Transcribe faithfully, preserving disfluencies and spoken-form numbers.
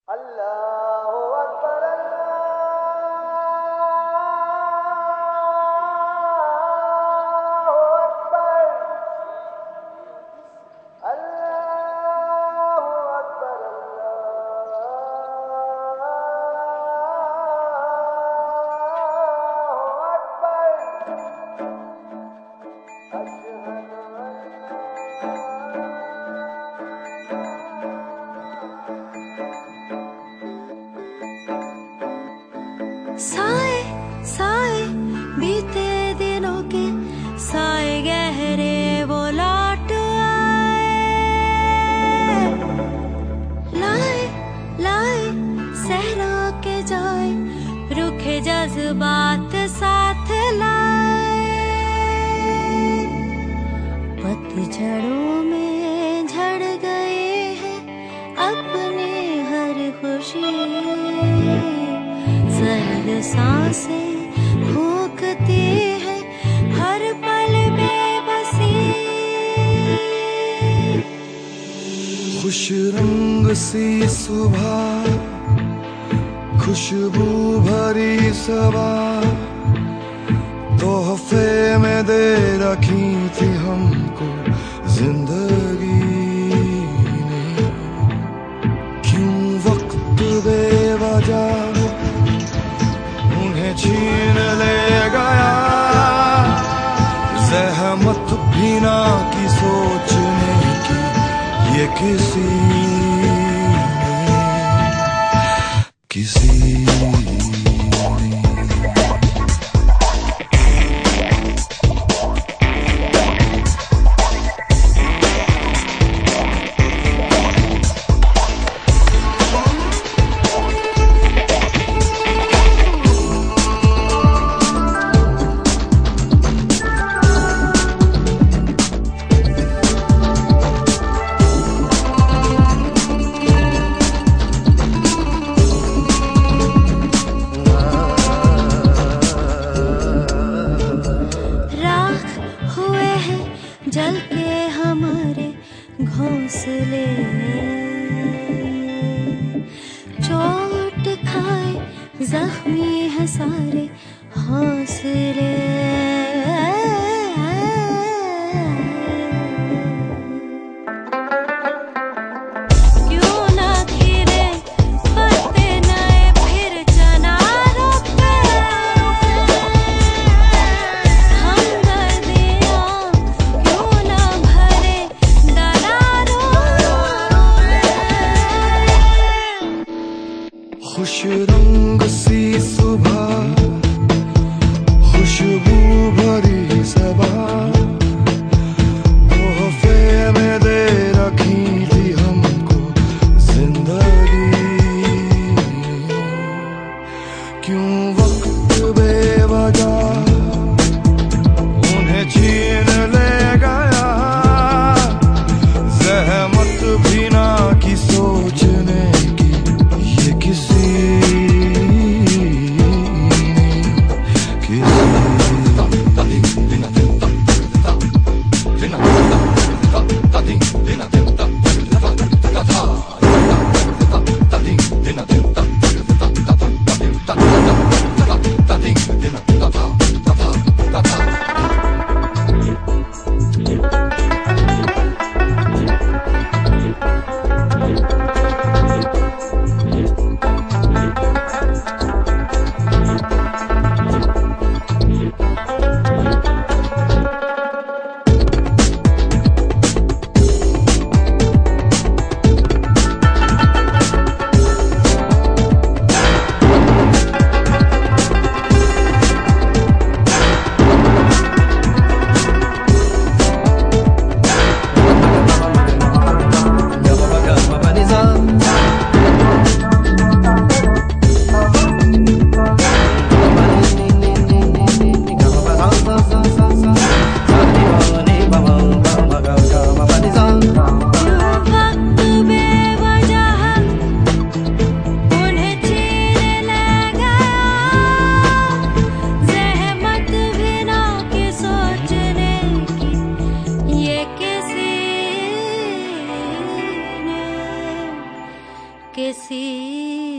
अल्लाहु अकबर अल्लाहु अकबर अल्लाहु अकबर अल्लाहु अकबर अशहदु साए साए बीते दिनों के साए गहरे वो लौट आए, लाए लाए सहरा के जाए रुखे जज्बात साथ लाए। पतझड़ों में झड़ गए हैं अपने हर खुशी, सर्द सांसें फूंकती है हर पल बेबसी। खुश रंग सी सुबह, खुशबू भरी सबा, तोहफे में दे रखी थी हमको जिंदगी ने। क्यों वक्त बेवजह उन्हें छीन ले गया, ज़हमत भी ना की सोचने की ये किसी किसी जल के हमारे घोंसले, चोट खाए जख्मी है सारे हौसले। खुश रंग सी सुबह, खुशबू भरी सबा, तोहफे में दे रखी थी हमको जिंदगी। क्यों वक्त बेवजह उन्हें छीन ले गया, ज़हमत भी ना की सोचने की ये किसी किसी